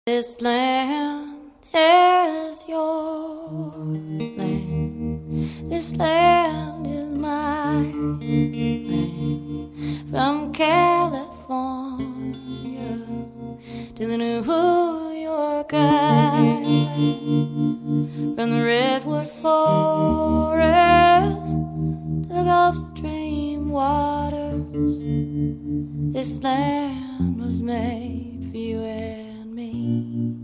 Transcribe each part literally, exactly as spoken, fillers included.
This land is your land. This land is my land. From California to the New York Island. From the Redwood Forest to the Gulf Stream waters. This land was made for you and me.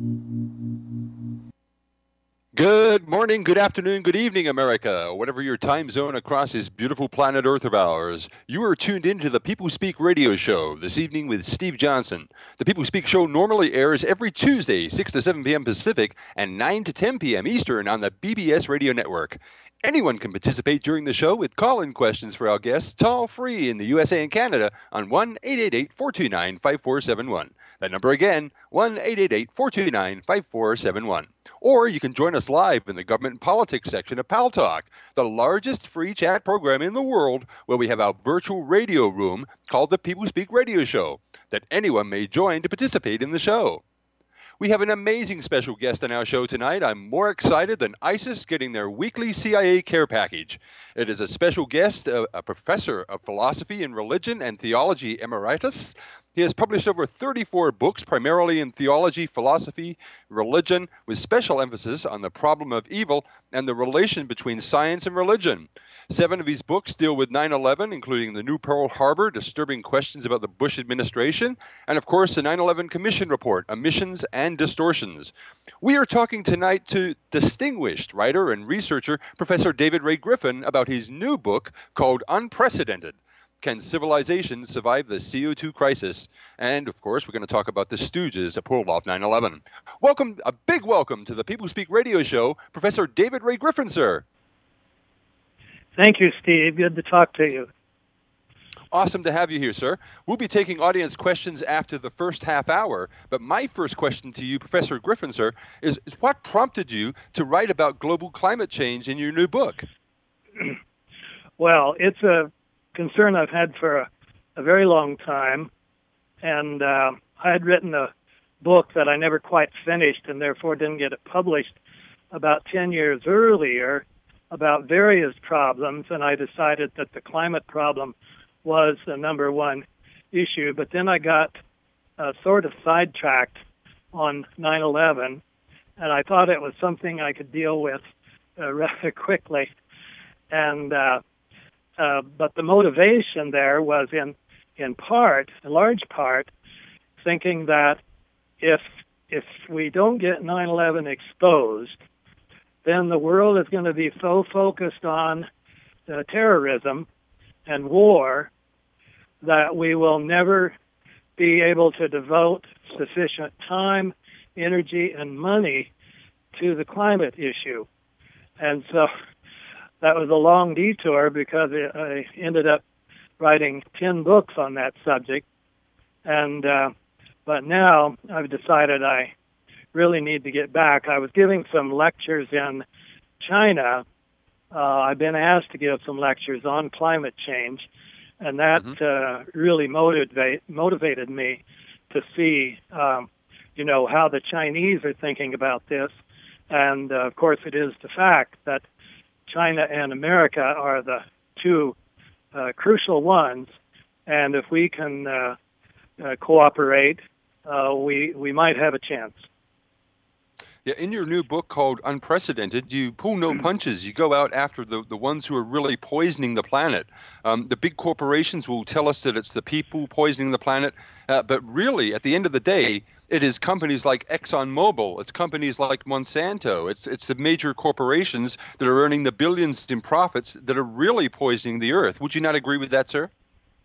Good morning, good afternoon, good evening, America. Whatever your time zone across this beautiful planet Earth of ours, you are tuned in to the People Speak radio show this evening with Steve Johnson. The People Speak show normally airs every Tuesday, six to seven p.m. Pacific and nine to ten p.m. Eastern on the B B S radio network. Anyone can participate during the show with call-in questions for our guests, toll-free in the U S A and Canada on one eight eight eight, four two nine, five four seven one. That number again, one eight eight eight, four two nine, five four seven one. Or you can join us live in the Government and Politics section of Pal Talk, the largest free chat program in the world, where we have our virtual radio room called the People Speak Radio Show, that anyone may join to participate in the show. We have an amazing special guest on our show tonight. I'm more excited than ISIS getting their weekly C I A care package. It is a special guest, a, a professor of philosophy and religion and theology emeritus. He has published over thirty-four books, primarily in theology, philosophy, religion, with special emphasis on the problem of evil and the relation between science and religion. Seven of his books deal with nine eleven, including The New Pearl Harbor, Disturbing Questions About the Bush Administration, and of course the nine eleven Commission Report, Omissions and Distortions. We are talking tonight to distinguished writer and researcher Professor David Ray Griffin about his new book called Unprecedented. Can Civilization Survive the C O two Crisis? And, of course, we're going to talk about the stooges that pulled off nine eleven. Welcome, a big welcome to the People Speak radio show, Professor David Ray Griffin, sir. Thank you, Steve. Good to talk to you. Awesome to have you here, sir. We'll be taking audience questions after the first half hour, but my first question to you, Professor Griffin, sir, is, is what prompted you to write about global climate change in your new book? Well, it's a concern I've had for a, a very long time, and uh, I had written a book that I never quite finished and therefore didn't get it published about ten years earlier about various problems, and I decided that the climate problem was the number one issue. But then I got uh, sort of sidetracked on nine eleven, and I thought it was something I could deal with uh, rather quickly. And uh, uh, but the motivation there was in in part, in large part, thinking that if if we don't get nine eleven exposed, then the world is going to be so focused on uh, terrorism and war that we will never be able to devote sufficient time, energy, and money to the climate issue. And so that was a long detour because I ended up writing ten books on that subject. And uh, but now I've decided I really need to get back. I was giving some lectures in China. Uh, I've been asked to give some lectures on climate change, and that mm-hmm. uh, really motivate, motivated me to see, um, you know, how the Chinese are thinking about this. And, uh, of course, it is the fact that China and America are the two uh, crucial ones, and if we can uh, uh, cooperate, uh, we, we might have a chance. Yeah, in your new book called Unprecedented, you pull no punches. You go out after the, the ones who are really poisoning the planet. Um, the big corporations will tell us that it's the people poisoning the planet, uh, but really, at the end of the day, it is companies like ExxonMobil, it's companies like Monsanto, it's it's the major corporations that are earning the billions in profits that are really poisoning the earth. Would you not agree with that, sir?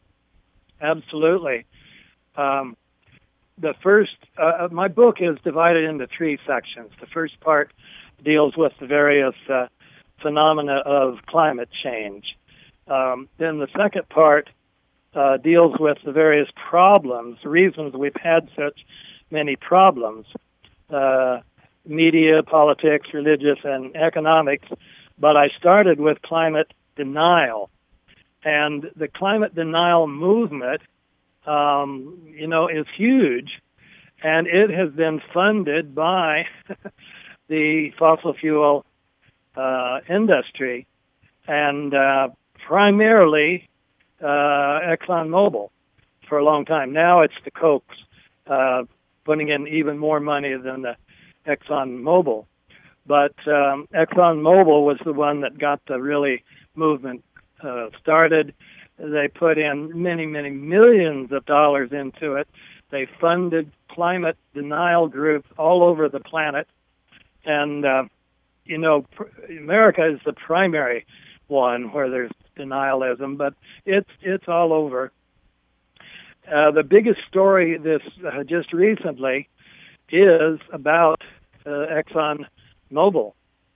Absolutely. Um, The first, uh, my book is divided into three sections. The first part deals with the various uh, phenomena of climate change. Um, then the second part uh, deals with the various problems, reasons we've had such many problems, uh, media, politics, religious, and economics. But I started with climate denial. And the climate denial movement um, you know, is huge, and it has been funded by the fossil fuel uh, industry, and uh, primarily uh, ExxonMobil for a long time. Now it's the Kochs uh, putting in even more money than the ExxonMobil. But um, ExxonMobil was the one that got the really movement uh, started. They put in many, many millions of dollars into it. They funded climate denial groups all over the planet. And, uh, you know, pr- America is the primary one where there's denialism, but it's it's all over. Uh, the biggest story this uh, just recently is about uh, ExxonMobil.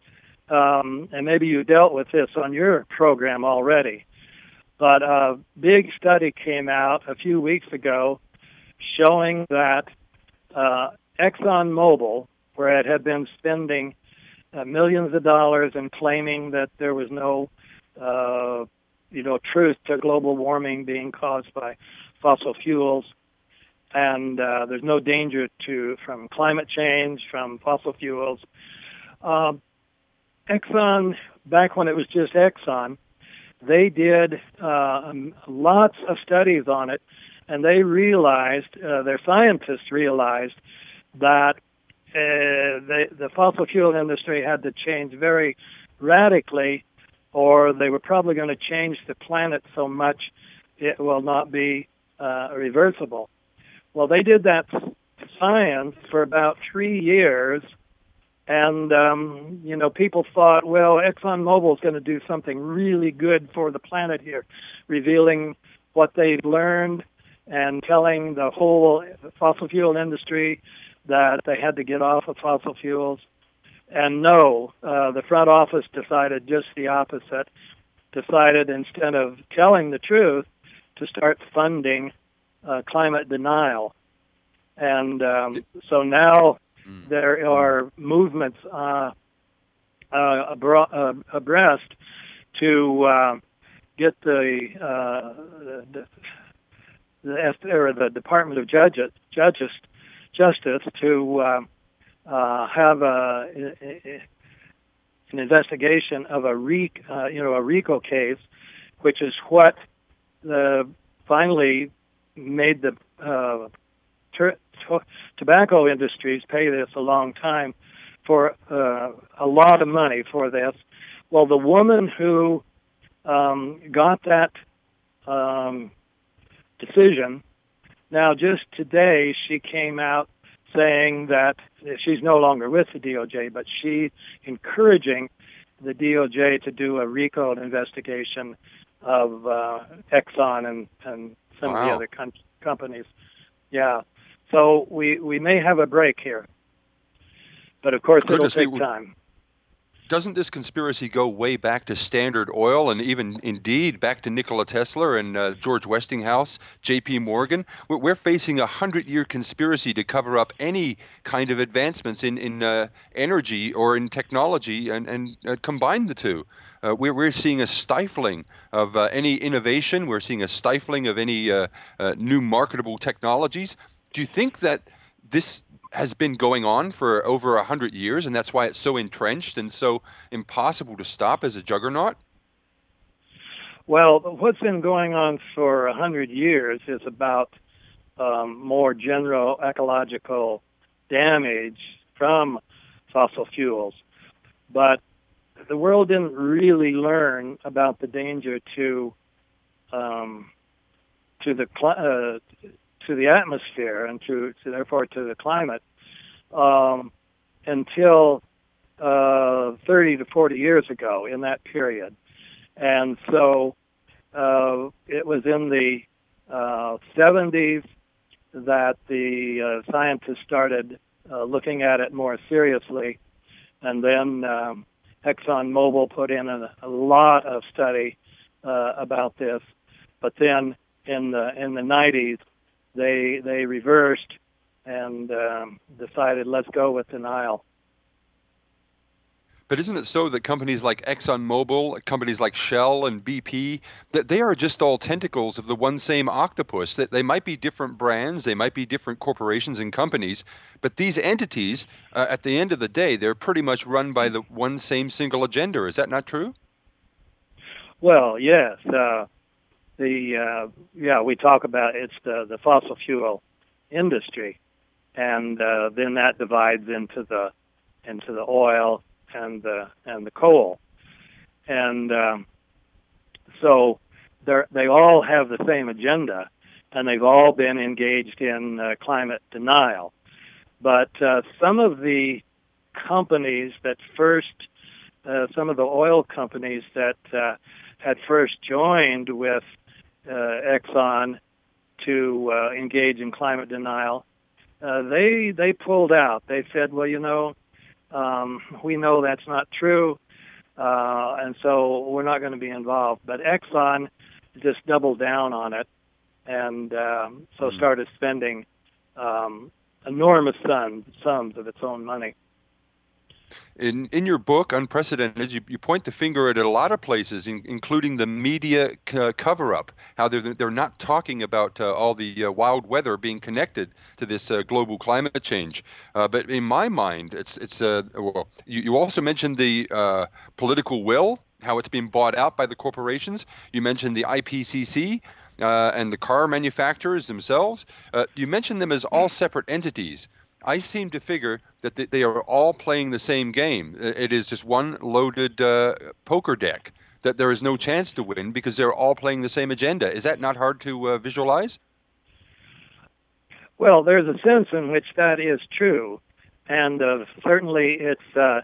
Um, and maybe you dealt with this on your program already. But a big study came out a few weeks ago showing that uh, ExxonMobil, where it had been spending uh, millions of dollars and claiming that there was no, uh, you know, truth to global warming being caused by fossil fuels, and uh, there's no danger to from climate change, from fossil fuels. Uh, Exxon, back when it was just Exxon, they did uh, lots of studies on it, and they realized, uh, their scientists realized that uh, the, the fossil fuel industry had to change very radically, or they were probably going to change the planet so much it will not be uh, reversible. Well, they did that science for about three years, and, um, you know, people thought, well, ExxonMobil is going to do something really good for the planet here, revealing what they've learned and telling the whole fossil fuel industry that they had to get off of fossil fuels. And no, uh, the front office decided just the opposite, decided instead of telling the truth to start funding uh, climate denial. And um, so now there are movements uh, uh, abro- uh, abreast to uh, get the, uh, the, the, or the Department of Judges, Judges Justice to uh, uh, have a, a, an investigation of a RIC, uh, you know, a RICO case, which is what the finally made the uh, ter- to- tobacco industries pay this a long time for uh, a lot of money for this. Well, the woman who um, got that um, decision, now just today she came out saying that she's no longer with the D O J, but she encouraging the D O J to do a RICO investigation of uh, Exxon and, and some wow. of the other com- companies. Yeah. So we, we may have a break here. But, of course, Goodness it'll take me. time. Doesn't this conspiracy go way back to Standard Oil and even, indeed, back to Nikola Tesla and uh, George Westinghouse, J P Morgan? We're, we're facing a hundred-year conspiracy to cover up any kind of advancements in, in uh, energy or in technology and, and uh, combine the two. Uh, we're, we're seeing a stifling of uh, any innovation. We're seeing a stifling of any uh, uh, new marketable technologies. Do you think that this has been going on for over a hundred years, and that's why it's so entrenched and so impossible to stop as a juggernaut? Well, what's been going on for a hundred years is about um, more general ecological damage from fossil fuels. But the world didn't really learn about the danger to um, to the cl- uh, to the atmosphere and to, to therefore to the climate um, until uh, thirty to forty years ago in that period. And so uh, it was in the uh, seventies that the uh, scientists started uh, looking at it more seriously. And then um, ExxonMobil put in a, a lot of study uh, about this. But then in the in the nineties, They they reversed and um, decided let's go with denial. But isn't it so that companies like ExxonMobil, companies like Shell and B P, that they are just all tentacles of the one same octopus? That they might be different brands, they might be different corporations and companies, but these entities, uh, at the end of the day, they're pretty much run by the one same single agenda. Is that not true? Well, yes. Uh, the uh, yeah, we talk about it's the, the fossil fuel industry, and uh, then that divides into the into the oil and the and the coal, and um, so they they all have the same agenda, and they've all been engaged in uh, climate denial. But uh, some of the companies that first, uh, some of the oil companies that uh, had first joined with uh, Exxon to uh, engage in climate denial, uh, they they pulled out. They said, well, you know, um, we know that's not true, uh, and so we're not going to be involved. But Exxon just doubled down on it, and um, so Mm. started spending um, enormous sums, sums of its own money. In in your book, Unprecedented, you, you point the finger at a lot of places, in, including the media c- cover-up, how they're, they're not talking about uh, all the uh, wild weather being connected to this uh, global climate change. Uh, but in my mind, it's, it's uh, well, you, you also mentioned the uh, political will, how it's being bought out by the corporations. You mentioned the I P C C. Uh, and the car manufacturers themselves. Uh, you mentioned them as all separate entities. I seem to figure that th- they are all playing the same game. I- It is just one loaded uh, poker deck, that there is no chance to win because they're all playing the same agenda. Is that not hard to uh, visualize? Well, there's a sense in which that is true, and uh, certainly it's uh,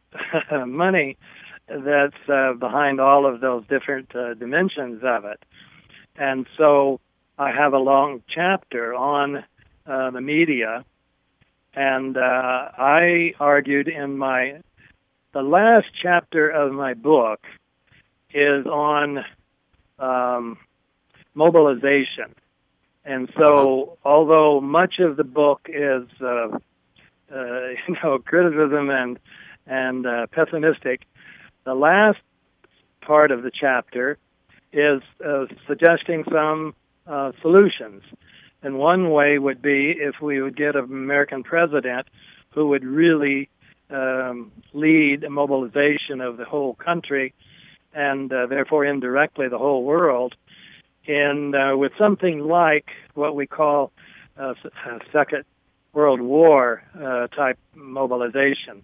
money that's uh, behind all of those different uh, dimensions of it. And so I have a long chapter on uh, the media, and uh, I argued in my, the last chapter of my book is on um, mobilization. And so, Uh-huh. although much of the book is, uh, uh, you know, criticism and and uh, pessimistic, the last part of the chapter is uh, suggesting some uh, solutions. And one way would be if we would get an American president who would really um, lead a mobilization of the whole country and uh, therefore indirectly the whole world, in uh, with something like what we call uh, a Second World War uh, type mobilization.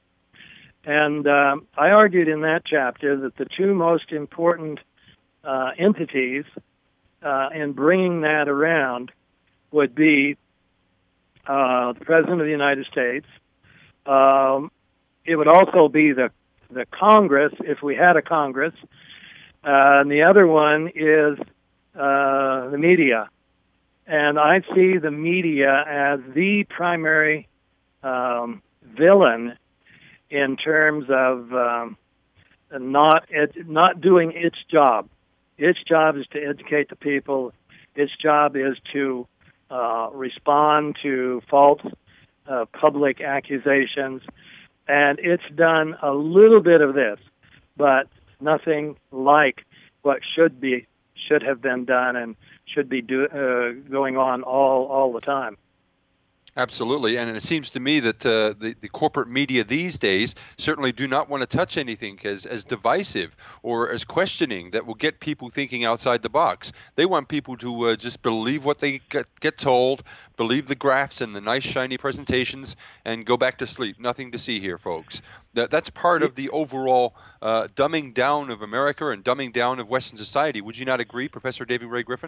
And um, I argued in that chapter that the two most important uh, entities uh, in bringing that around would be uh, the President of the United States. Um, it would also be the the Congress, if we had a Congress. Uh, and the other one is uh, the media. And I see the media as the primary um, villain in terms of um, not ed- not doing its job. Its job is to educate the people. Its job is to uh, respond to false uh, public accusations. And it's done a little bit of this, but nothing like what should be should have been done and should be do, uh, going on all all the time. Absolutely, and it seems to me that uh, the, the corporate media these days certainly do not want to touch anything as, as divisive or as questioning that will get people thinking outside the box. They want people to uh, just believe what they get, get told, believe the graphs and the nice shiny presentations, and go back to sleep. Nothing to see here, folks. That, that's part of the overall uh, dumbing down of America and dumbing down of Western society. Would you not agree, Professor David Ray Griffin?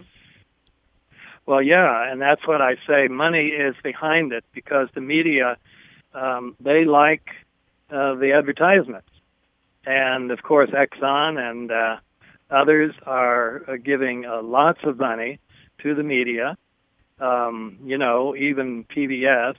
Well, yeah, and that's what I say. Money is behind it because the media, um, they like uh, the advertisements. And, of course, Exxon and uh, others are uh, giving uh, lots of money to the media, um, you know, even P B S,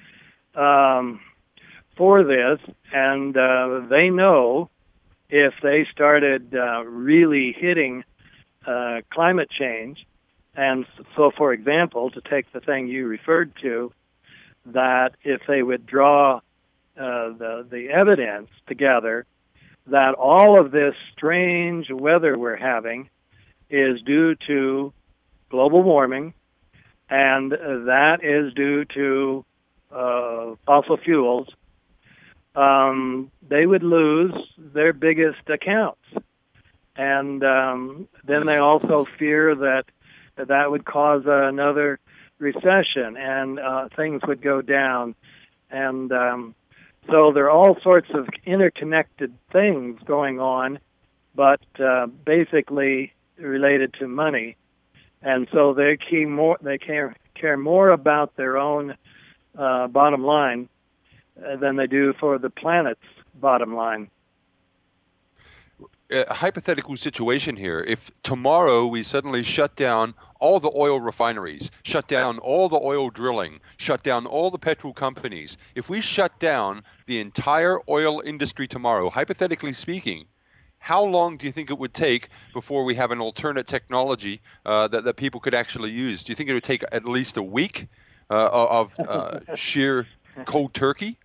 um, for this. And uh, they know if they started uh, really hitting uh, climate change. And so, for example, to take the thing you referred to, that if they would draw uh, the the evidence together that all of this strange weather we're having is due to global warming, and that is due to uh, fossil fuels, um, they would lose their biggest accounts. And um, then they also fear that that would cause another recession, and uh, things would go down. And um, so there are all sorts of interconnected things going on, but uh, basically related to money. And so they care more, they care, care more about their own uh, bottom line uh, than they do for the planet's bottom line. A hypothetical situation here. If tomorrow we suddenly shut down all the oil refineries, shut down all the oil drilling, shut down all the petrol companies, if we shut down the entire oil industry tomorrow, hypothetically speaking, how long do you think it would take before we have an alternate technology uh, that, that people could actually use? Do you think it would take at least a week uh, of uh, sheer cold turkey?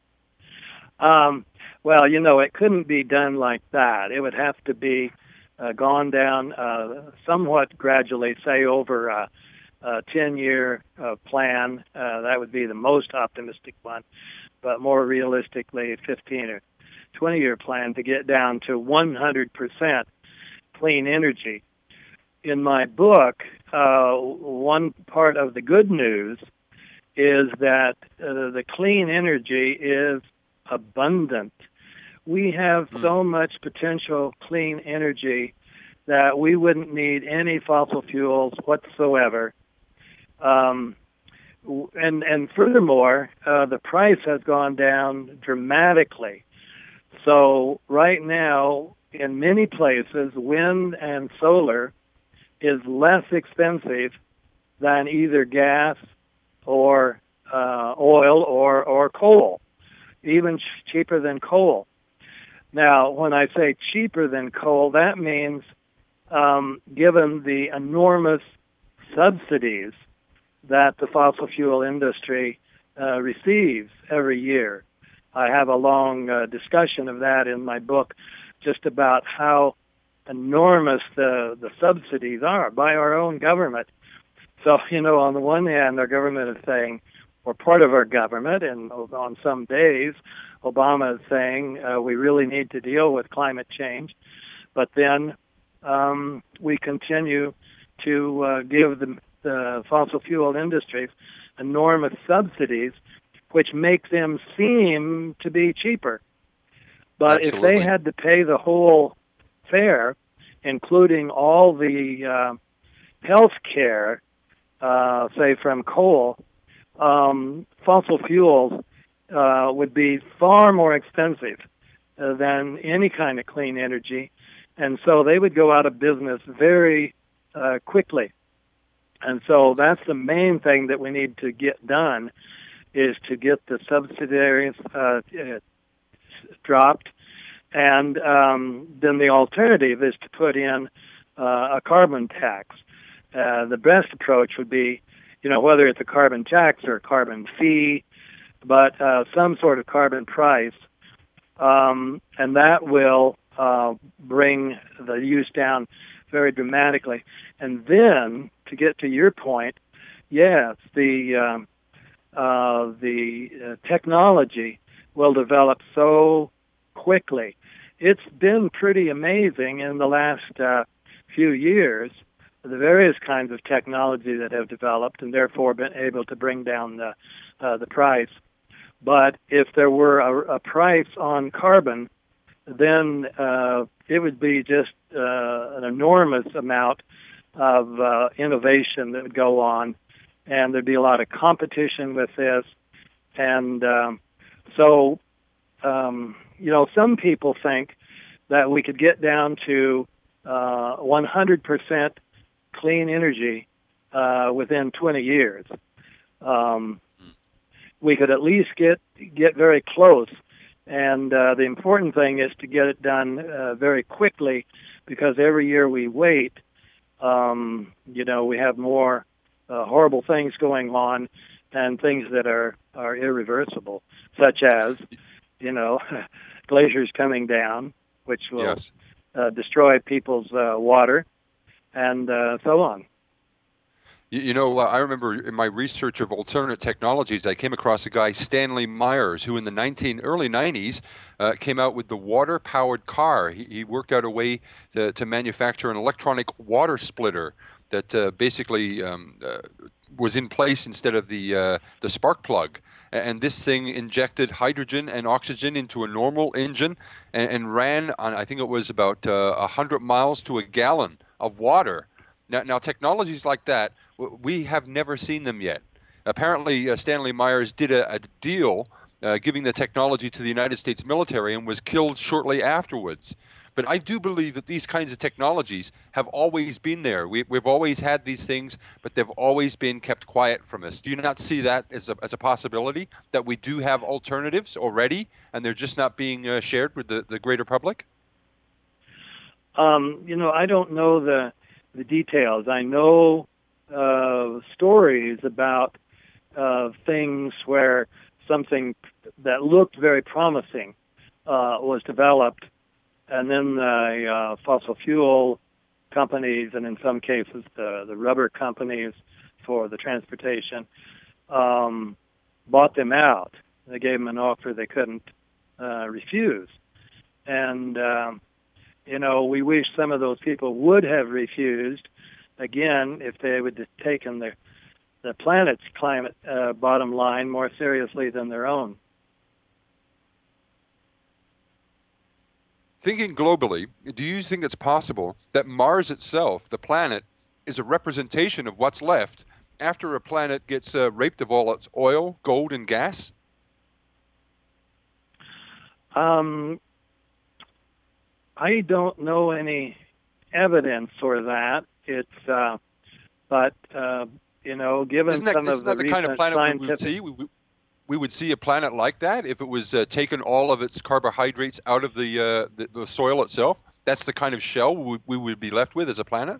Um, well, you know, it couldn't be done like that. It would have to be uh, gone down uh, somewhat gradually, say over a, a ten-year uh, plan. Uh, that would be the most optimistic one, but more realistically, fifteen or twenty-year plan to get down to one hundred percent clean energy. In my book, uh, one part of the good news is that uh, the clean energy is abundant. We have mm. so much potential clean energy that we wouldn't need any fossil fuels whatsoever. Um, and, and furthermore, uh, the price has gone down dramatically. So right now, in many places, wind and solar is less expensive than either gas or uh, oil or, or coal, even ch- cheaper than coal. Now, when I say cheaper than coal, that means um, given the enormous subsidies that the fossil fuel industry uh, receives every year. I have a long uh, discussion of that in my book, just about how enormous the, the subsidies are by our own government. So, you know, on the one hand, our government is saying, or part of our government, and on some days, Obama is saying uh, we really need to deal with climate change. But then um, we continue to uh, give the, the fossil fuel industries enormous subsidies, which make them seem to be cheaper. But Absolutely. If they had to pay the whole fare, including all the uh, health care, uh, say from coal, um, fossil fuels uh, would be far more expensive uh, than any kind of clean energy. And so they would go out of business very uh, quickly. And so that's the main thing that we need to get done, is to get the subsidies uh, dropped. And um, then the alternative is to put in uh, a carbon tax. Uh, the best approach would be, you know, whether it's a carbon tax or a carbon fee, but uh, some sort of carbon price. Um, and that will uh, bring the use down very dramatically. And then, to get to your point, yes, the um, uh, the uh, technology will develop so quickly. It's been pretty amazing in the last uh, few years, the various kinds of technology that have developed and therefore been able to bring down the uh, the price. But if there were a, a price on carbon, then uh, it would be just uh, an enormous amount of uh, innovation that would go on, and there'd be a lot of competition with this. And um, so, um, you know, some people think that we could get down to uh, one hundred percent clean energy uh, within twenty years. Um, we could at least get get very close. And uh, the important thing is to get it done uh, very quickly, because every year we wait, um, you know, we have more uh, horrible things going on and things that are, are irreversible, such as, you know, glaciers coming down, which will Yes. uh, destroy people's uh, water, and uh, so on. You, you know, uh, I remember in my research of alternate technologies, I came across a guy, Stanley Myers, who in the nineteen early nineties uh, came out with the water-powered car. He, he worked out a way to, to manufacture an electronic water splitter that uh, basically um, uh, was in place instead of the uh, the spark plug. And this thing injected hydrogen and oxygen into a normal engine and, and ran on, I think it was about uh, one hundred miles to a gallon of water. Now, now technologies like that, w- we have never seen them yet. Apparently, uh, Stanley Myers did a, a deal uh, giving the technology to the United States military and was killed shortly afterwards. But I do believe that these kinds of technologies have always been there. We, we've always had these things, but they've always been kept quiet from us. Do you not see that as a, as a possibility, that we do have alternatives already, and they're just not being uh, shared with the, the greater public? Um, you know, I don't know the the details. I know uh, stories about uh, things where something that looked very promising uh, was developed, and then the uh, fossil fuel companies, and in some cases the, the rubber companies for the transportation, um, bought them out. They gave them an offer they couldn't uh, refuse. And, um, you know, we wish some of those people would have refused, again, if they would have taken the, the planet's climate uh, bottom line more seriously than their own. Thinking globally, do you think it's possible that Mars itself, the planet, is a representation of what's left after a planet gets uh, raped of all its oil, gold, and gas? Um, I don't know any evidence for that. It's, uh, but uh, you know, given Isn't that, some isn't of the that the kind of recent planet we would scientific, see? We, we, we would see a planet like that if it was uh, taken all of its carbohydrates out of the, uh, the the soil itself. That's the kind of shell we, we would be left with as a planet.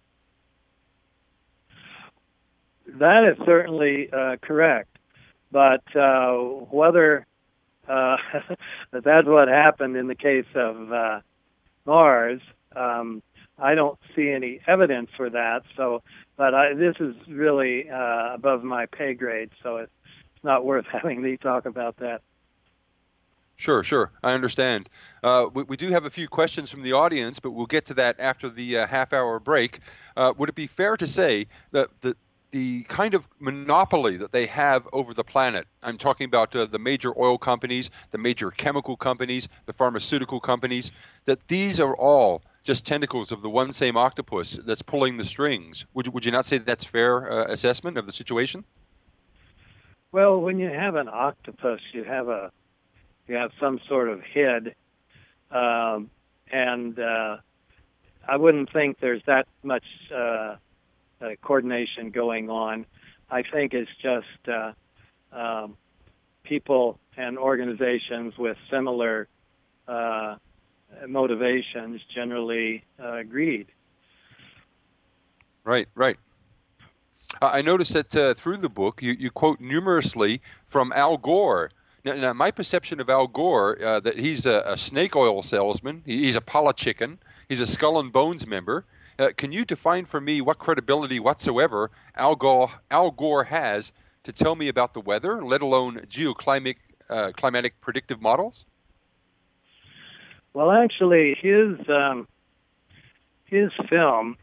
that is certainly uh, correct. But uh, whether uh, that that's what happened in the case of uh, Mars, um, I don't see any evidence for that. So, but I, this is really uh, above my pay grade, so it's not worth having me talk about that. Sure, sure. I understand. Uh, we, we do have a few questions from the audience, but we'll get to that after the uh, half-hour break. Uh, would it be fair to say that the the kind of monopoly that they have over the planet, I'm talking about uh, the major oil companies, the major chemical companies, the pharmaceutical companies, that these are all just tentacles of the one same octopus that's pulling the strings? Would you, would you not say that's fair uh, assessment of the situation? Well, when you have an octopus, you have a you have some sort of head, um, and uh, I wouldn't think there's that much uh, uh, coordination going on. I think it's just uh, um, people and organizations with similar uh, motivations, generally uh, greed. Right, right. I noticed that uh, through the book, you, you quote numerously from Al Gore. Now, now my perception of Al Gore, uh, that he's a, a snake oil salesman, he, he's a politicking, he's a Skull and Bones member. Uh, can you define for me what credibility whatsoever Al Gore, Al Gore has to tell me about the weather, let alone geoclimatic uh, climatic predictive models? Well, actually, his um, his film,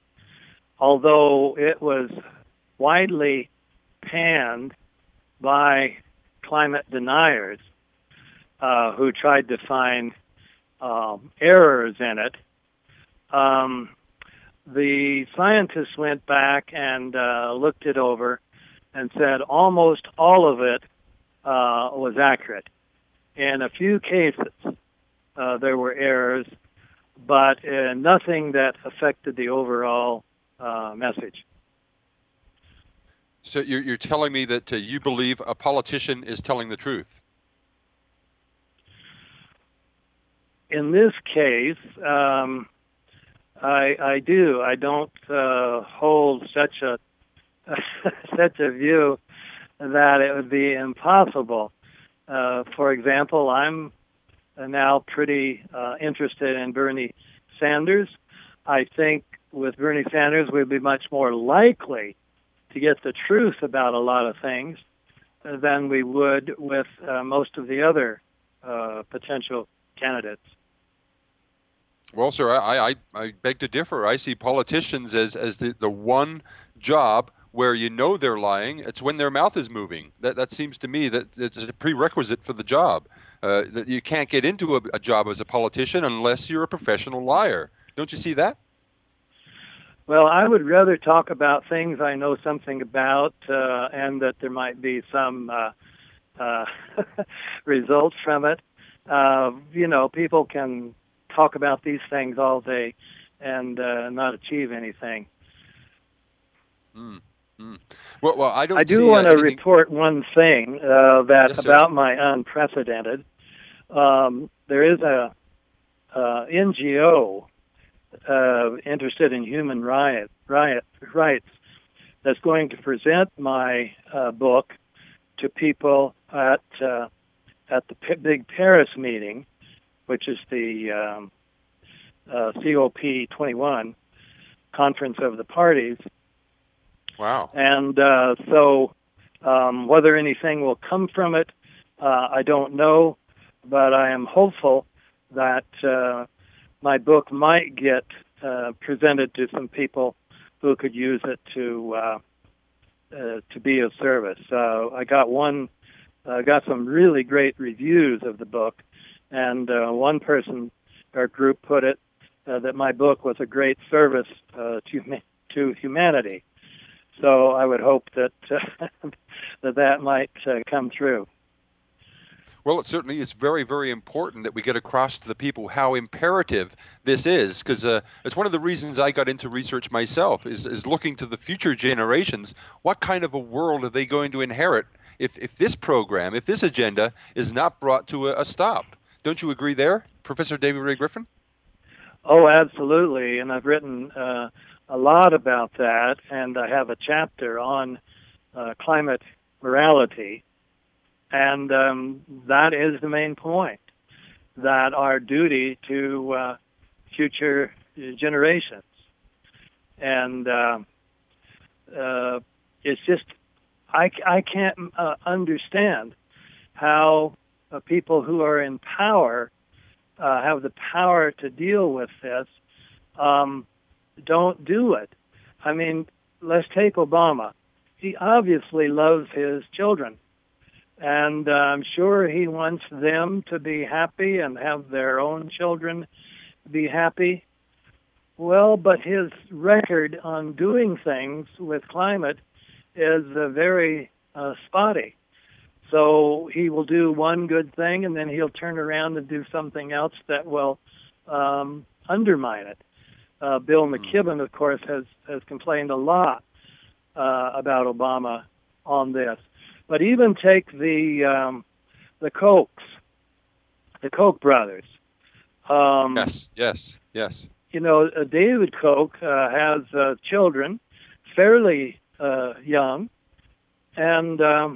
although it was widely panned by climate deniers uh, who tried to find um, errors in it, um, the scientists went back and uh, looked it over and said almost all of it uh, was accurate. In a few cases, uh, there were errors, but uh, nothing that affected the overall uh, message. So you're, you're telling me that uh, you believe a politician is telling the truth? In this case, um, I, I do. I don't uh, hold such a such a view that it would be impossible. Uh, for example, I'm uh, now pretty uh, interested in Bernie Sanders. I think with Bernie Sanders, we'd be much more likely to get the truth about a lot of things than we would with uh, most of the other uh, potential candidates. Well, sir, I, I, I beg to differ. I see politicians as, as the, the one job where you know they're lying. It's when their mouth is moving. That that seems to me that it's a prerequisite for the job. Uh, that you can't get into a, a job as a politician unless you're a professional liar. Don't you see that? Well, I would rather talk about things I know something about, uh, and that there might be some uh, uh, results from it. Uh, you know, people can talk about these things all day and uh, not achieve anything. Mm, mm. Well, well, I don't. I do see, want uh, to anything... report one thing uh, that yes, about my unprecedented. Um, there is a uh, N G O uh, interested in human riot, riot rights that's going to present my uh, book to people at uh, at the P- big Paris meeting, which is the um, uh, C O P twenty-one, Conference of the Parties. Wow. And uh, so um, whether anything will come from it, uh, I don't know, but I am hopeful that uh, my book might get uh, presented to some people who could use it to uh, uh, to be of service. Uh, I got one, uh, got some really great reviews of the book, and uh, one person or group put it uh, that my book was a great service uh, to to humanity. So I would hope that uh, that that might uh, come true. Well, it certainly is very, very important that we get across to the people how imperative this is, because uh, it's one of the reasons I got into research myself, is, is looking to the future generations. What kind of a world are they going to inherit if, if this program, if this agenda is not brought to a, a stop? Don't you agree there, Professor David Ray Griffin? Oh, absolutely. And I've written uh, a lot about that, and I have a chapter on uh, climate morality. And um, that is the main point, that our duty to uh, future generations. And uh, uh, it's just, I, I can't uh, understand how uh, people who are in power, uh, have the power to deal with this, um, don't do it. I mean, let's take Obama. He obviously loves his children. And uh, I'm sure he wants them to be happy and have their own children be happy. Well, but his record on doing things with climate is uh, very uh, spotty. So he will do one good thing, and then he'll turn around and do something else that will um, undermine it. Uh, Bill McKibben, of course, has, has complained a lot uh, about Obama on this. But even take the um, the Kochs, the Koch brothers. Um, yes, yes, yes. You know, uh, David Koch uh, has uh, children, fairly uh, young, and um,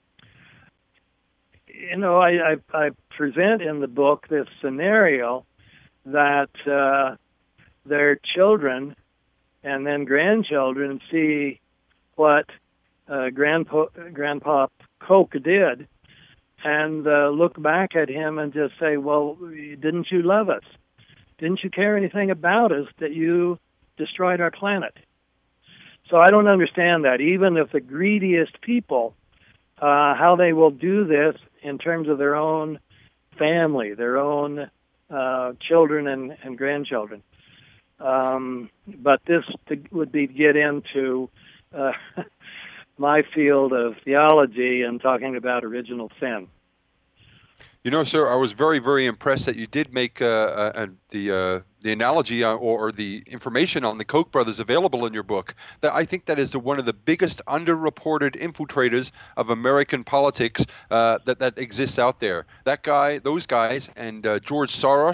you know, I, I, I present in the book this scenario that uh, their children and then grandchildren see what Uh, Grandpa, Grandpa Koch did, and uh, look back at him and just say, well, didn't you love us? Didn't you care anything about us that you destroyed our planet? So I don't understand that. Even if the greediest people, uh, how they will do this in terms of their own family, their own uh, children and, and grandchildren. Um, but this to, would be to get into uh, my field of theology and talking about original sin. You know, sir, I was very, very impressed that you did make uh, uh, the uh, the analogy uh, or, or the information on the Koch brothers available in your book. That I think that is the, one of the biggest underreported infiltrators of American politics uh, that that exists out there. That guy, those guys, and uh, George Soros,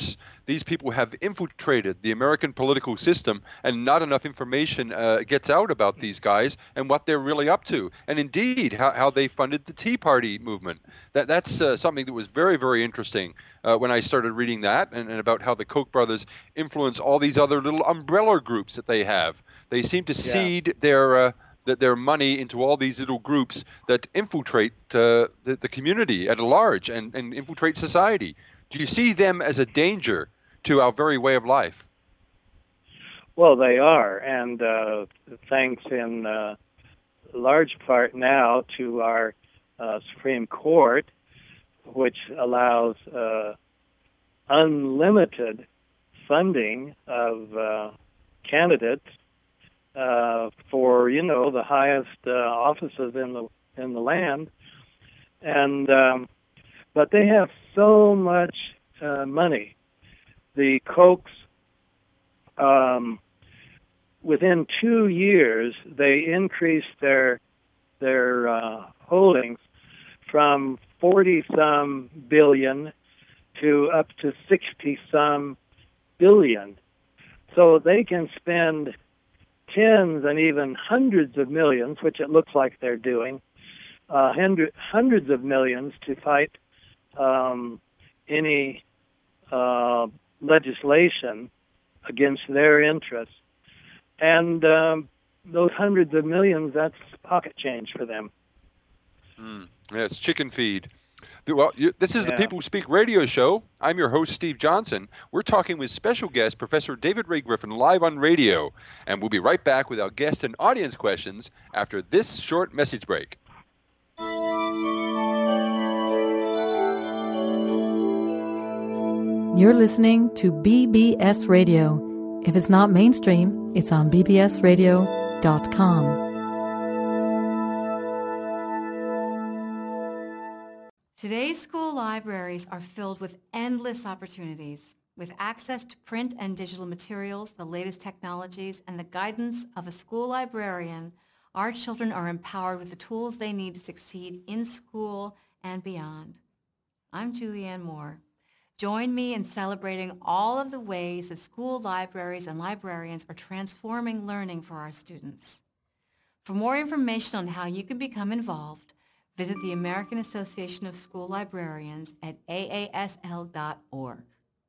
these people have infiltrated the American political system, and not enough information uh, gets out about these guys and what they're really up to, and indeed how, how they funded the Tea Party movement. That that's uh, something that was very, very interesting uh, when I started reading that, and, and about how the Koch brothers influence all these other little umbrella groups that they have. They seem to Yeah. seed their uh, th- their money into all these little groups that infiltrate uh, the, the community at large and, and infiltrate society. Do you see them as a danger to our very way of life? Well, they are, and uh, thanks in uh, large part now to our uh, Supreme Court, which allows uh, unlimited funding of uh, candidates uh, for, you know, the highest uh, offices in the in the land, and um, but they have so much uh, money. The Kochs, um, within two years, they increased their their uh, holdings from forty some billion to up to sixty some billion. So they can spend tens and even hundreds of millions, which it looks like they're doing, uh, hundred, hundreds of millions to fight um, any uh, legislation against their interests. And um, those hundreds of millions, that's pocket change for them. Mm. Yeah, it's chicken feed. Well, you, this is Yeah. the People Who Speak radio show. I'm your host, Steve Johnson. We're talking with special guest, Professor David Ray Griffin, live on radio. And we'll be right back with our guest and audience questions after this short message break. You're listening to B B S Radio. If it's not mainstream, it's on b b s radio dot com. Today's school libraries are filled with endless opportunities. With access to print and digital materials, the latest technologies, and the guidance of a school librarian, our children are empowered with the tools they need to succeed in school and beyond. I'm Julianne Moore. Join me in celebrating all of the ways that school libraries and librarians are transforming learning for our students. For more information on how you can become involved, visit the American Association of School Librarians at A A S L dot org.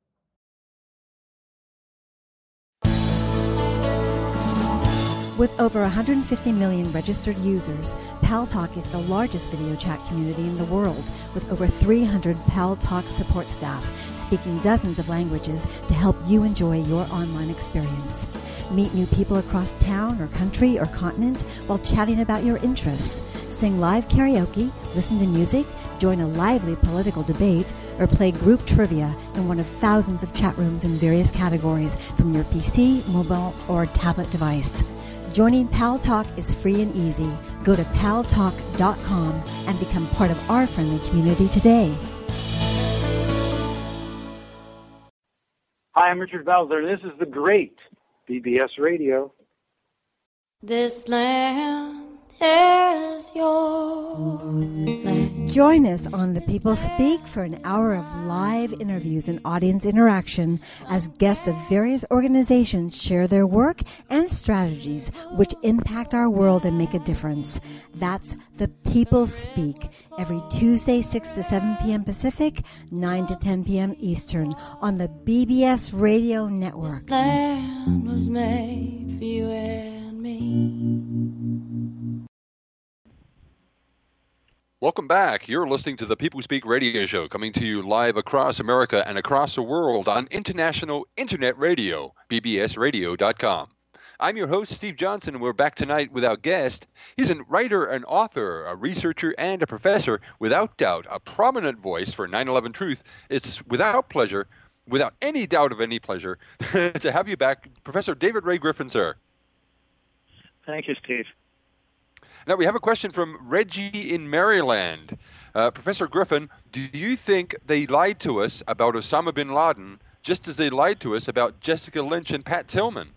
With over one hundred fifty million registered users, Paltalk is the largest video chat community in the world, with over three hundred Paltalk support staff speaking dozens of languages to help you enjoy your online experience. Meet new people across town or country or continent while chatting about your interests. Sing live karaoke, listen to music, join a lively political debate, or play group trivia in one of thousands of chat rooms in various categories from your P C, mobile, or tablet device. Joining Paltalk is free and easy. Go to pal talk dot com and become part of our friendly community today. Hi, I'm Richard Bowser. This is the great B B S Radio. This land is your land. Join us on The People Speak for an hour of live interviews and audience interaction as guests of various organizations share their work and strategies which impact our world and make a difference. That's The People Speak, every Tuesday, six to seven p.m. Pacific, nine to ten p.m. Eastern, on the B B S Radio Network. This land was made for you and me. Welcome back. You're listening to the People Who Speak radio show, coming to you live across America and across the world on international internet radio, b b s radio dot com. I'm your host, Steve Johnson, and we're back tonight with our guest. He's a writer, an author, a researcher, and a professor, without doubt, a prominent voice for nine eleven Truth. It's without pleasure, without any doubt of any pleasure, to have you back, Professor David Ray Griffin, sir. Thank you, Steve. Now, we have a question from Reggie in Maryland. Uh, Professor Griffin, do you think they lied to us about Osama bin Laden just as they lied to us about Jessica Lynch and Pat Tillman?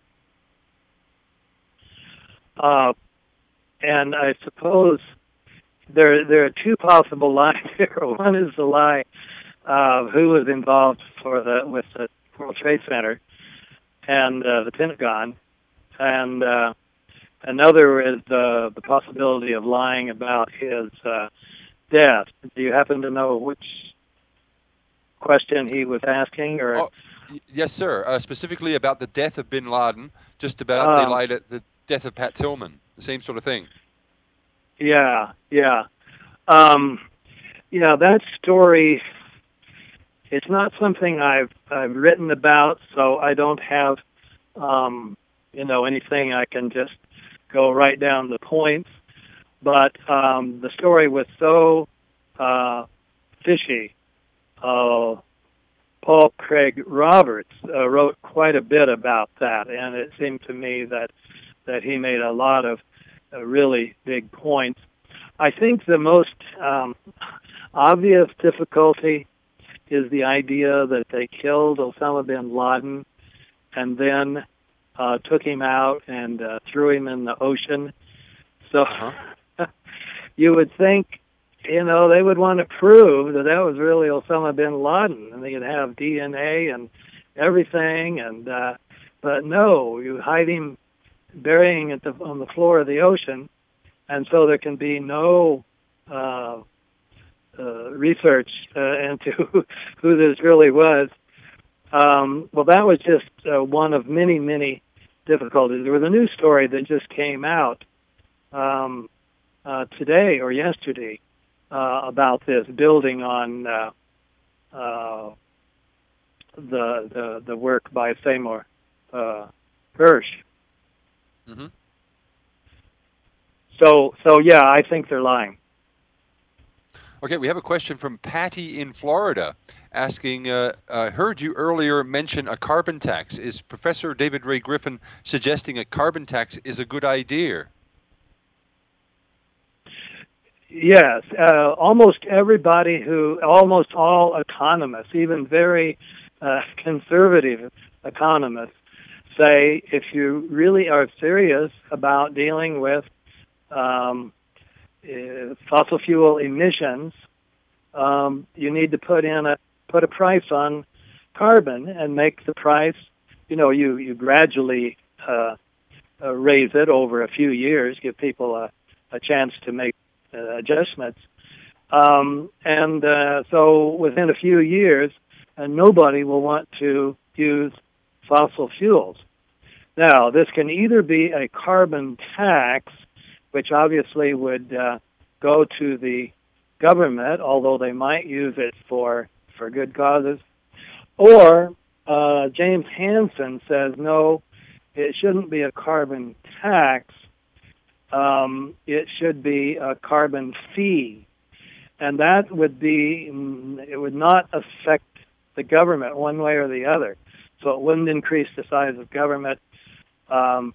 Uh, and I suppose there there are two possible lies here. One is the lie of who was involved for the with the World Trade Center and uh, the Pentagon, and uh, another is uh, the possibility of lying about his uh, death. Do you happen to know which question he was asking? Or oh, y- yes, sir. Uh, specifically about the death of Bin Laden, just about Um, they lied at the death of Pat Tillman, the same sort of thing. yeah, yeah, um, yeah. That story. It's not something I've I've written about, so I don't have, um, you know, anything I can just go right down the points. But um, the story was so uh, fishy. Uh, Paul Craig Roberts uh, wrote quite a bit about that, and it seemed to me that that he made a lot of uh, really big points. I think the most um, obvious difficulty is the idea that they killed Osama bin Laden and then uh, took him out and uh, threw him in the ocean. So Uh-huh. you would think, you know, they would want to prove that that was really Osama bin Laden, and they could have D N A and everything. And uh, but no, you hide him, burying it on the floor of the ocean, and so there can be no uh, uh, research uh, into who, who this really was. Um, well, that was just uh, one of many, many difficulties. There was a new story that just came out um, uh, today or yesterday uh, about this, building on uh, uh, the, the the work by Seymour uh, Hersh. Mm-hmm. So, so yeah, I think they're lying. Okay, we have a question from Patty in Florida asking, uh, uh, heard you earlier mention a carbon tax. Is Professor David Ray Griffin suggesting a carbon tax is a good idea? Yes, uh, almost everybody who, almost all economists, even very uh, conservative economists, say if you really are serious about dealing with um, uh, fossil fuel emissions, um, you need to put in a put a price on carbon and make the price. You know, you you gradually uh, uh, raise it over a few years, give people a, a chance to make uh, adjustments, um, and uh, so within a few years, uh, nobody will want to use fossil fuels. Now, this can either be a carbon tax, which obviously would uh, go to the government, although they might use it for, for good causes. Or uh, James Hansen says, no, it shouldn't be a carbon tax. Um, it should be a carbon fee. And that would be, it would not affect the government one way or the other. So it wouldn't increase the size of government. Um,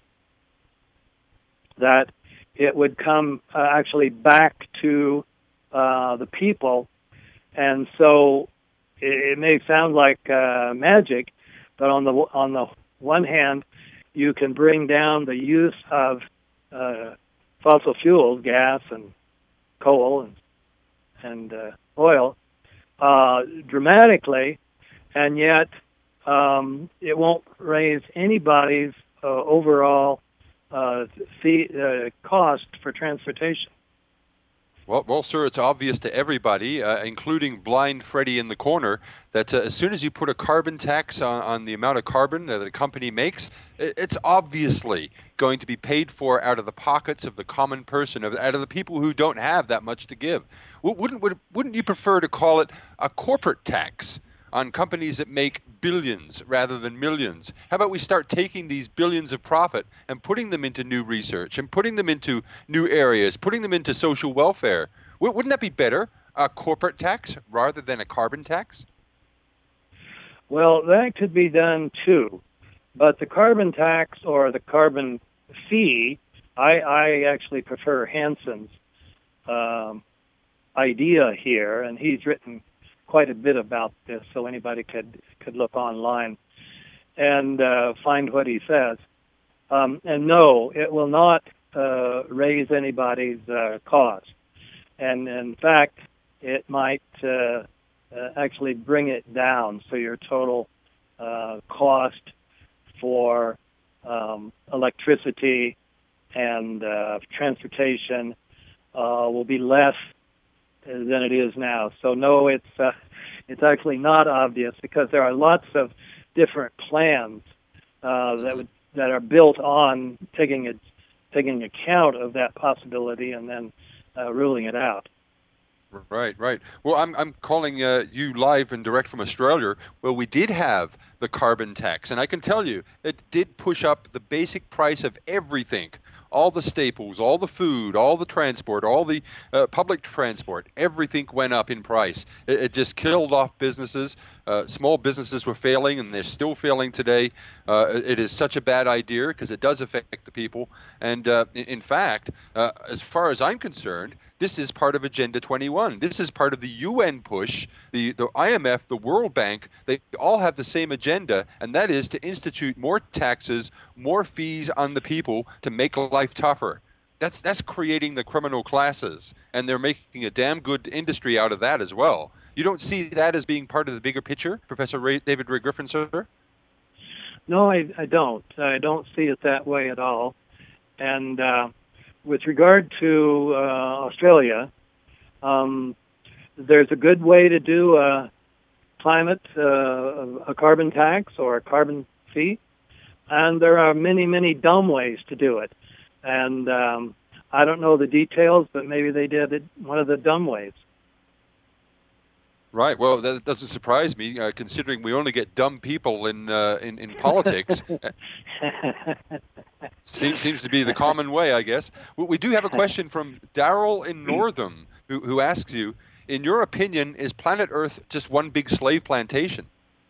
that it would come uh, actually back to uh, the people. And so it, it may sound like uh, magic, but on the on the one hand, you can bring down the use of uh, fossil fuels, gas and coal and, and uh, oil, uh, dramatically, and yet um, it won't raise anybody's uh, overall uh, fee, uh, cost for transportation. Well, well, sir, it's obvious to everybody, uh, including blind Freddie in the corner, that uh, as soon as you put a carbon tax on, on the amount of carbon that a company makes, it, it's obviously going to be paid for out of the pockets of the common person, of, out of the people who don't have that much to give. Wouldn't, would, wouldn't you prefer to call it a corporate tax on companies that make billions rather than millions? How about we start taking these billions of profit and putting them into new research and putting them into new areas, putting them into social welfare? Wouldn't that be better, a corporate tax rather than a carbon tax? Well, that could be done too. But the carbon tax or the carbon fee, I, I actually prefer Hansen's um, idea here, and he's written quite a bit about this, so anybody could could look online and uh, find what he says. Um, and no, it will not uh, raise anybody's uh, cost. And in fact, it might uh, uh, actually bring it down, so your total uh, cost for um, electricity and uh, transportation uh, will be less than it is now. So no, it's uh, it's actually not obvious because there are lots of different plans uh, that would, that are built on taking a, taking account of that possibility and then uh, ruling it out. Right, right. Well, I'm I'm calling uh, you live and direct from Australia. Well, we did have the carbon tax, and I can tell you it did push up the basic price of everything. All the staples, all the food, all the transport, all the uh, public transport, everything went up in price. It, it just killed off businesses. Uh, small businesses were failing, and they're still failing today. Uh, it is such a bad idea because it does affect the people. And uh, in, in fact, uh, as far as I'm concerned, this is part of Agenda twenty-one. This is part of the U N push. The, the I M F, the World Bank, they all have the same agenda, and that is to institute more taxes, more fees on the people to make life tougher. That's that's creating the criminal classes, and they're making a damn good industry out of that as well. You don't see that as being part of the bigger picture, Professor Ray, David Ray Griffin, sir? No, I, I don't. I don't see it that way at all. And uh, with regard to uh, Australia, um, there's a good way to do a climate, uh, a carbon tax or a carbon fee, and there are many, many dumb ways to do it. And um, I don't know the details, but maybe they did it one of the dumb ways. Right. Well, that doesn't surprise me, uh, considering we only get dumb people in uh, in, in politics. seems seems to be the common way, I guess. Well, we do have a question from Daryl in Northam, who who asks you, in your opinion, is planet Earth just one big slave plantation?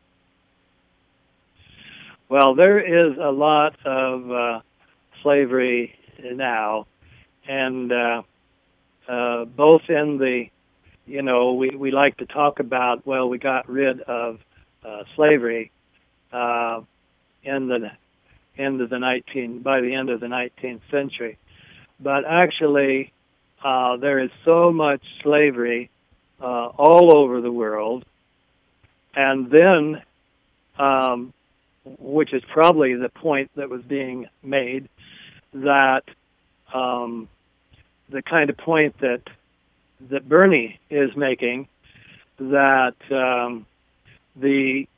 Well, there is a lot of uh, slavery now, and uh, uh, both in the You know, we, we like to talk about, well, we got rid of uh, slavery uh, in the end of the nineteen by the end of the nineteenth century, but actually, uh, there is so much slavery uh, all over the world, and then, um, which is probably the point that was being made, that um, the kind of point that that Bernie is making, that um, the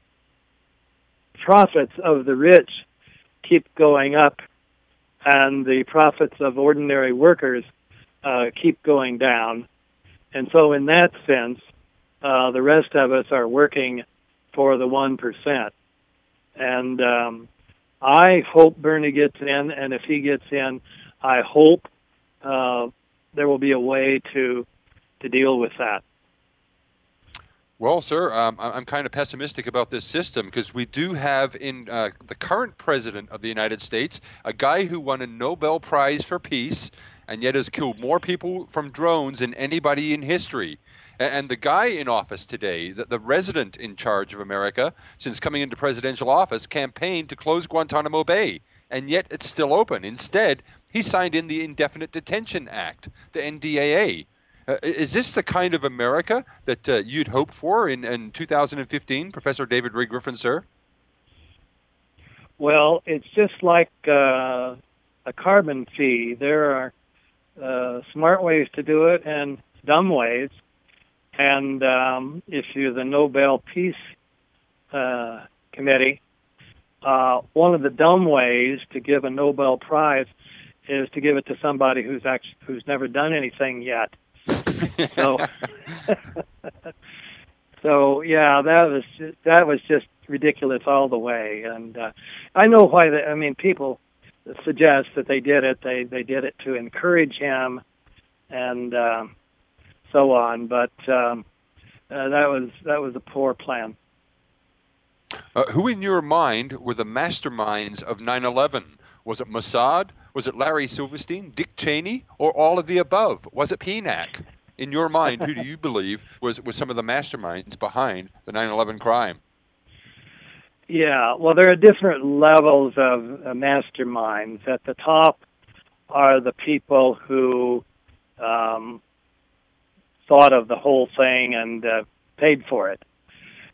profits of the rich keep going up and the profits of ordinary workers uh, keep going down. And so in that sense, uh, the rest of us are working for the one percent. And um, I hope Bernie gets in, and if he gets in, I hope uh, there will be a way to to deal with that. Well, sir, um, I'm kind of pessimistic about this system because we do have in uh, the current president of the United States a guy who won a Nobel Prize for Peace and yet has killed more people from drones than anybody in history. And the guy in office today, the, the resident in charge of America, since coming into presidential office, campaigned to close Guantanamo Bay, and yet it's still open. Instead, he signed in the Indefinite Detention Act, the N D A A. Uh, is this the kind of America that uh, you'd hope for in, in two thousand fifteen, Professor David Ray Griffin, sir? Well, it's just like uh, a carbon fee. There are uh, smart ways to do it and dumb ways. And um, if you're the Nobel Peace uh, Committee, uh, one of the dumb ways to give a Nobel Prize is to give it to somebody who's actually who's never done anything yet. so, so yeah, that was just, that was just ridiculous all the way. And uh, I know why. They, I mean, people suggest that they did it. They they did it to encourage him, and uh, so on. But um, uh, that was that was a poor plan. Uh, who in your mind were the masterminds of nine eleven? Was it Mossad? Was it Larry Silverstein, Dick Cheney, or all of the above? Was it P NAC? In your mind, who do you believe was, was some of the masterminds behind the nine eleven crime? Yeah, well, there are different levels of uh, masterminds. At the top are the people who um, thought of the whole thing and uh, paid for it.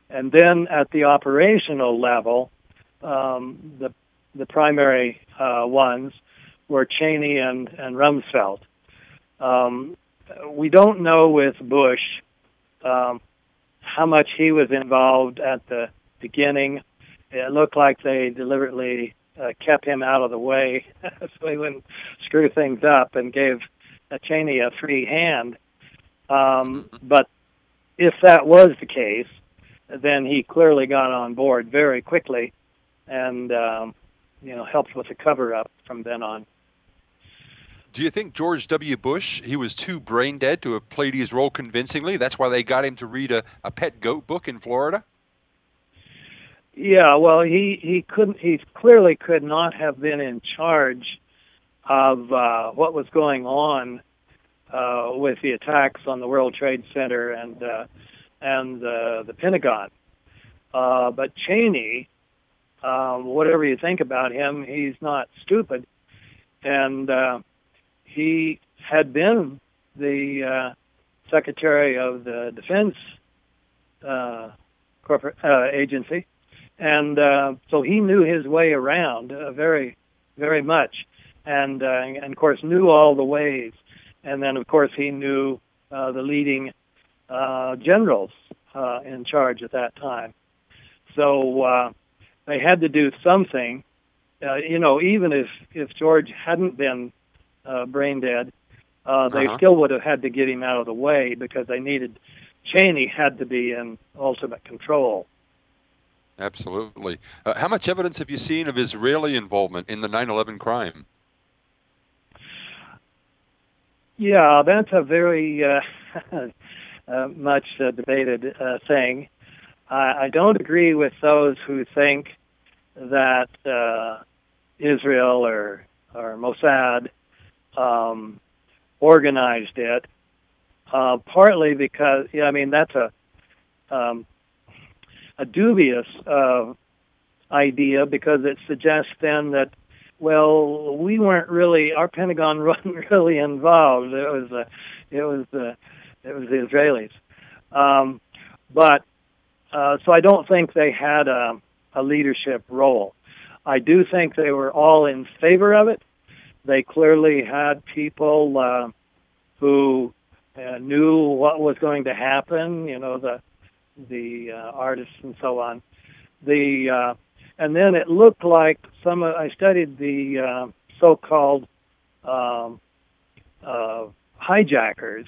and then at the operational level, um, the the primary uh, ones were Cheney and, and Rumsfeld. Um, we don't know with Bush um, how much he was involved at the beginning. It looked like they deliberately uh, kept him out of the way so he wouldn't screw things up, and gave uh, Cheney a free hand. Um, but if that was the case, then he clearly got on board very quickly, and um, you know, helped with the cover-up from then on. Do you think George W. Bush, he was too brain dead to have played his role convincingly? That's why they got him to read a, a pet goat book in Florida? Yeah, well, he, he couldn't. He clearly could not have been in charge of uh, what was going on uh, with the attacks on the World Trade Center and uh, and uh, the Pentagon. Uh, but Cheney, um, whatever you think about him, he's not stupid, and uh, he had been the uh, Secretary of the Defense uh, corporate uh, agency. And uh, so he knew his way around uh, very, very much, and, uh, and of course knew all the ways. And then of course he knew uh, the leading uh, generals uh, in charge at that time. So uh, they had to do something. Uh, you know, even if if George hadn't been uh, brain dead, uh, they uh-huh. still would have had to get him out of the way, because they needed Cheney had to be in ultimate control. Absolutely. Uh, how much evidence have you seen of Israeli involvement in the nine eleven crime? Yeah, that's a very uh, uh, much uh, debated uh, thing. I, I don't agree with those who think that uh, Israel or, or Mossad um, organized it, uh, partly because, yeah, I mean, that's a... Um, a dubious uh, idea, because it suggests then that, well, we weren't really, our Pentagon wasn't really involved. It was, uh, it was, uh, it was the Israelis. Um, but uh, so I don't think they had a, a leadership role. I do think they were all in favor of it. They clearly had people uh, who uh, knew what was going to happen. You know, the the uh, artists and so on. The uh, and then it looked like some. Uh, I studied the uh, so-called um, uh, hijackers.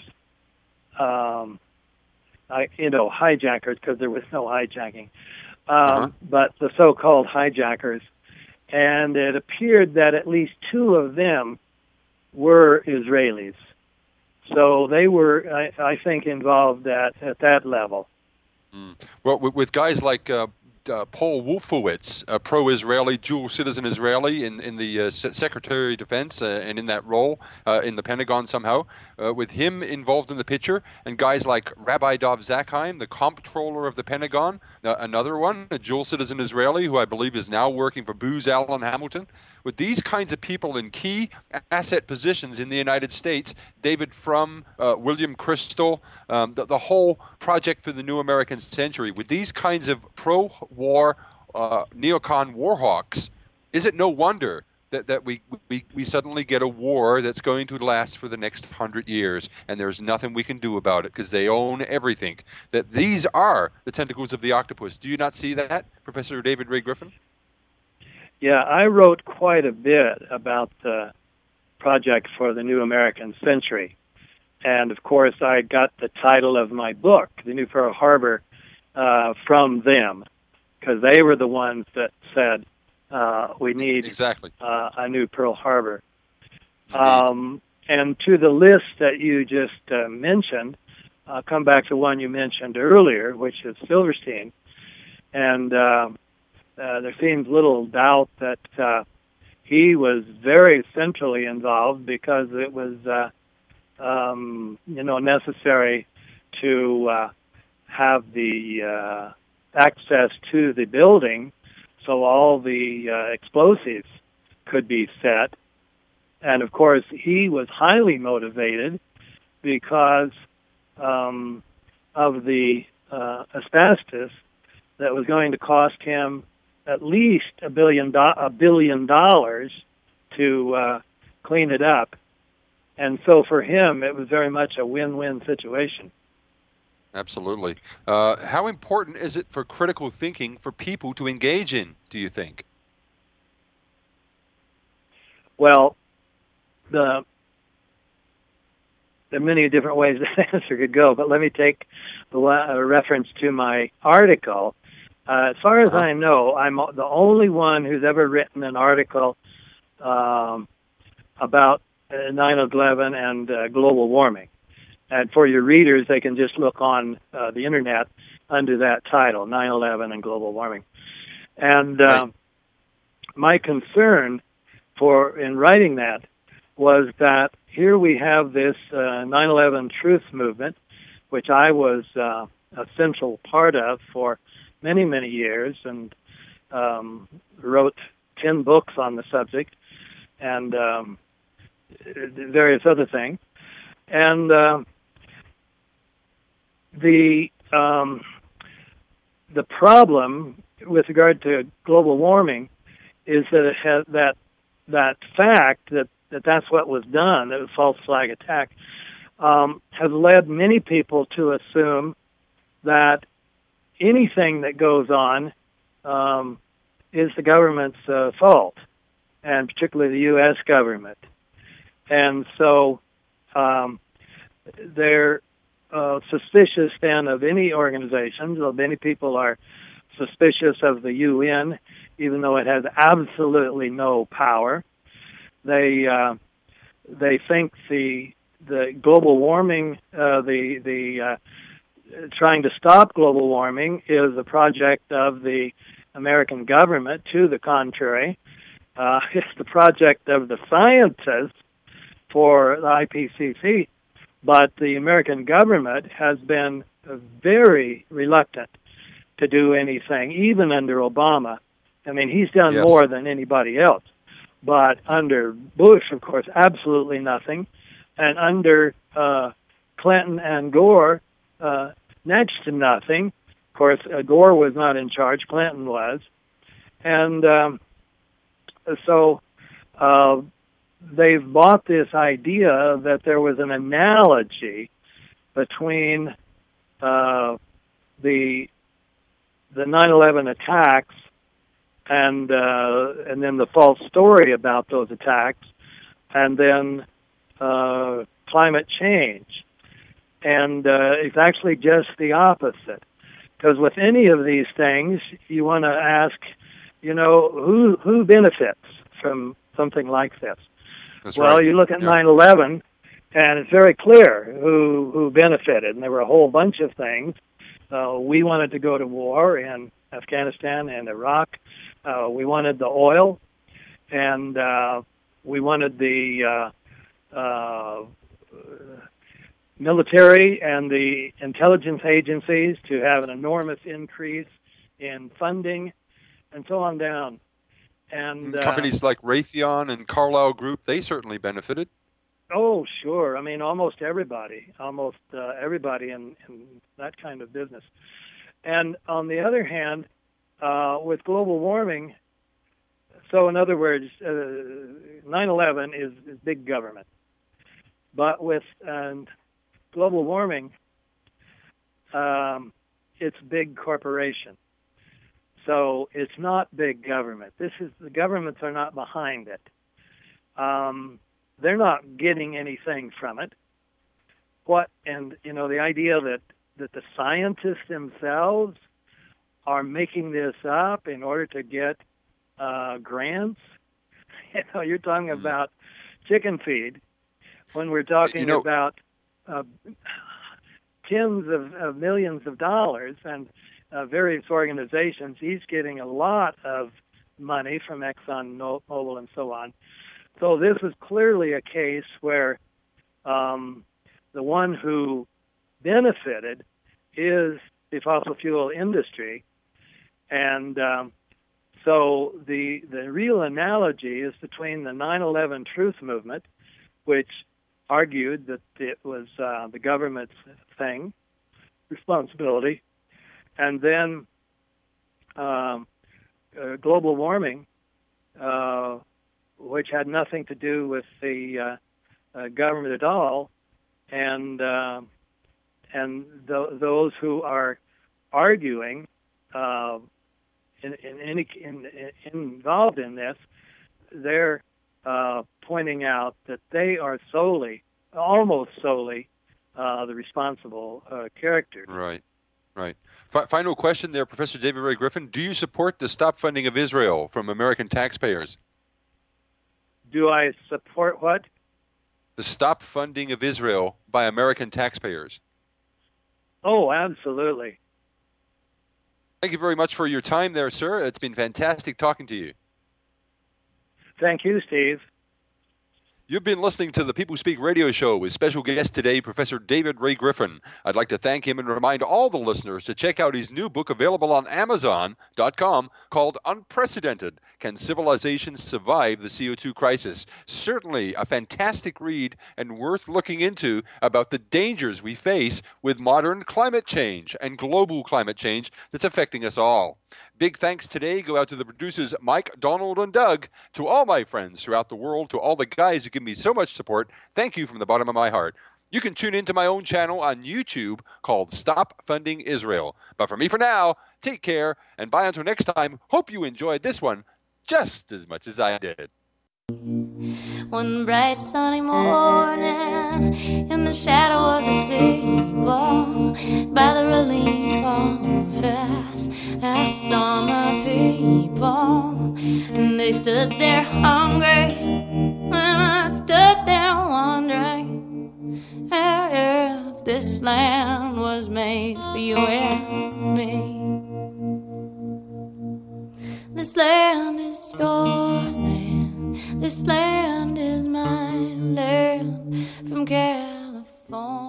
Um, I, you know, hijackers, because there was no hijacking. Um, uh-huh. But the so-called hijackers, and it appeared that at least two of them were Israelis. So they were, I, I think, involved at at that level. Mm. Well, with, with guys like uh, uh, Paul Wolfowitz, a pro-Israeli, dual citizen Israeli in, in the uh, Se- Secretary of Defense uh, and in that role uh, in the Pentagon somehow, uh, with him involved in the picture, and guys like Rabbi Dov Zakheim, the comptroller of the Pentagon, uh, another one, a dual citizen Israeli who I believe is now working for Booz Allen Hamilton. With these kinds of people in key asset positions in the United States, David Frum, uh, William Crystal, um, the, the whole project for the New American Century, with these kinds of pro-war uh, neocon war hawks, is it no wonder that, that we, we, we suddenly get a war that's going to last for the next hundred years, and there's nothing we can do about it because they own everything? That these are the tentacles of the octopus. Do you not see that, Professor David Ray Griffin? Yeah, I wrote quite a bit about the project for the New American Century. And, of course, I got the title of my book, The New Pearl Harbor, uh, from them, because they were the ones that said uh, we need exactly. uh, a new Pearl Harbor. Um, and to the list that you just uh, mentioned, I'll come back to one you mentioned earlier, which is Silverstein. And... Uh, Uh, there seems little doubt that uh, he was very centrally involved, because it was, uh, um, you know, necessary to uh, have the uh, access to the building so all the uh, explosives could be set. And, of course, he was highly motivated because um, of the uh, asbestos that was going to cost him at least a billion do- a billion dollars to uh, clean it up. And so for him, it was very much a win-win situation. Absolutely. Uh, how important is it for critical thinking for people to engage in, do you think? Well, the there are many different ways that answer could go, but let me take the uh, reference to my article. Uh, as far as uh-huh. I know, I'm the only one who's ever written an article um, about nine eleven and uh, global warming. And for your readers, they can just look on uh, the internet under that title, nine eleven and global warming. And uh, right. my concern for in writing that was that here we have this uh, nine eleven truth movement, which I was uh, a central part of for many, many years, and um, wrote ten books on the subject and um, various other things. And uh, the um, the problem with regard to global warming is that it has that that fact that, that that's what was done, that was false flag attack, um, has led many people to assume that anything that goes on um, is the government's uh, fault, and particularly the U S government. And so um, they're uh, suspicious then of any organization. So many people are suspicious of the U N, even though it has absolutely no power. They uh, they think the the global warming, uh, the the uh, trying to stop global warming is a project of the American government. To the contrary, uh, it's the project of the scientists for the I P C C, but the American government has been very reluctant to do anything, even under Obama. I mean, he's done yes. more than anybody else. But under Bush, of course, absolutely nothing. And under uh, Clinton and Gore, uh, next to nothing. Of course, uh, Gore was not in charge. Clinton was. And um, so uh, they've bought this idea that there was an analogy between uh, the the nine eleven attacks and uh, and then the false story about those attacks, and then uh, climate change. And uh, it's actually just the opposite. Because with any of these things, you want to ask, you know, who who benefits from something like this? That's well, right. you look at yeah. nine eleven, and it's very clear who who benefited, and there were a whole bunch of things. Uh, we wanted to go to war in Afghanistan and Iraq. Uh, we wanted the oil, and uh, we wanted the uh, uh, military and the intelligence agencies to have an enormous increase in funding, and so on down. And uh, companies like Raytheon and Carlyle Group, they certainly benefited. Oh, sure. I mean, almost everybody, almost uh, everybody in, in that kind of business. And on the other hand, uh, with global warming, so in other words, uh, nine eleven is, is big government. But with um, global warming, um, it's big corporation. So it's not big government. This is the governments are not behind it. Um, they're not getting anything from it. What and you know the idea that, that the scientists themselves are making this up in order to get uh, grants. You know, you're talking mm-hmm. about chicken feed when we're talking you know, about uh, tens of, of millions of dollars and uh, various organizations. He's getting a lot of money from Exxon Mobil and so on. So this is clearly a case where um, the one who benefited is the fossil fuel industry. And um, so the the real analogy is between the nine eleven truth movement, which argued that it was uh, the government's thing, responsibility, and then um, uh, global warming, uh, which had nothing to do with the uh, uh, government at all, and uh, and th- those who are arguing uh, in, in any in, in, involved in this, they're uh, pointing out that they are solely, almost solely, uh, the responsible uh, characters. Right, right. F- final question there, Professor David Ray Griffin. Do you support the stop funding of Israel from American taxpayers? Do I support what? The stop funding of Israel by American taxpayers. Oh, absolutely. Thank you very much for your time there, sir. It's been fantastic talking to you. Thank you, Steve. You've been listening to the People Speak radio show with special guest today, Professor David Ray Griffin. I'd like to thank him and remind all the listeners to check out his new book available on Amazon dot com called Unprecedented: Can Civilization Survive the C O two Crisis? Certainly a fantastic read and worth looking into about the dangers we face with modern climate change and global climate change that's affecting us all. Big thanks today go out to the producers Mike, Donald, and Doug, to all my friends throughout the world, to all the guys who give me so much support. Thank you from the bottom of my heart. You can tune into my own channel on YouTube called Stop Funding Israel. But for me for now, take care, and bye until next time. Hope you enjoyed this one just as much as I did. One bright sunny morning, in the shadow of the steeple, by the relief office, I saw my people, and they stood there hungry, and I stood there wondering if this land was made for you and me. This land is your land, this land is my land, from California